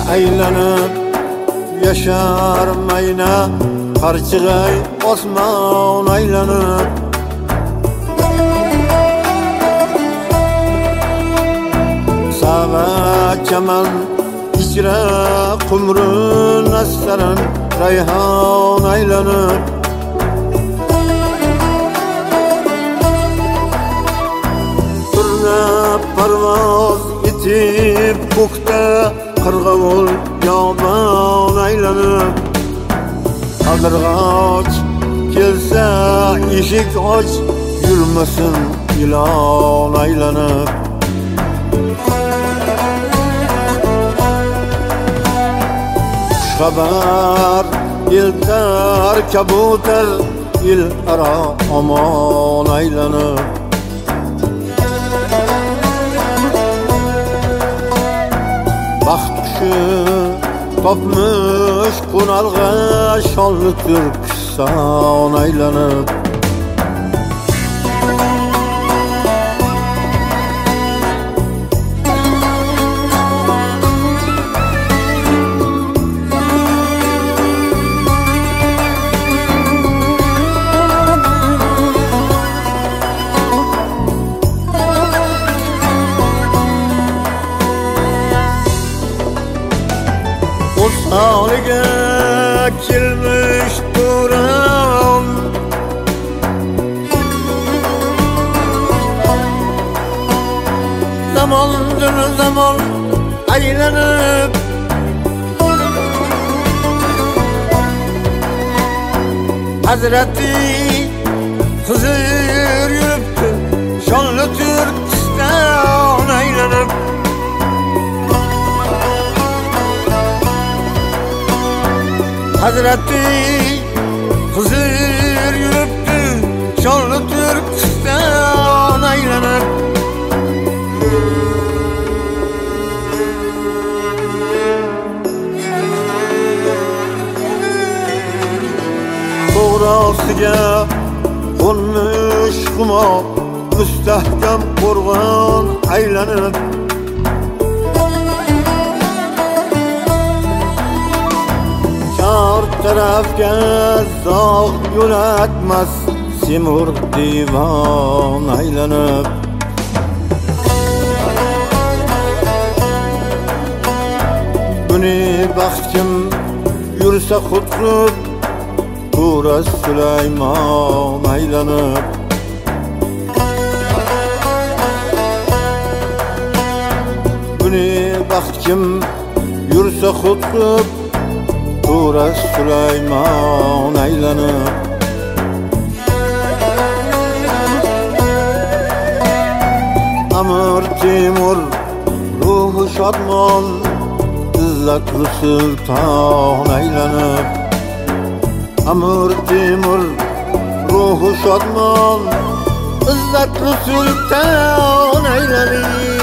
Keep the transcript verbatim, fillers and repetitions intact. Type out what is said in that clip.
aylanib yaşar mayna qarchig'ay osmon aylanib sava chaman ichra qumrun astaran rayhon aylanib turna parvoz etib ko'kda qirg'ovul yomon aylanib qaldirg'och kelsa eshik och yurmasin ilon aylanib xabar eltar kabutar il aro omon aylanib baxt qushi topmish qo'nalg'a shonli Turkiston aylanib Oliga kelmiş duram zamandır zaman aylanıp Hazreti Hızır yürüptü şanlı Türkistan aylanıp Hazreti Hızır yürüptü şanlı Türkistan aylanıp To'g'rasiga qo'nmish humo mustahkam qo'rg'on aylanib tarafga zog' yo'latmas Semur divon aylanib buni baxt kim yursa qutlub To'ra Sulaymon aylanib buni baxt kim yursa qutlub To'ra Sulaymon aylanib Amir Temur ruhi shodmon izzatli sulton aylanib Amir Temur ruhi shodmon izzatli sulton aylanib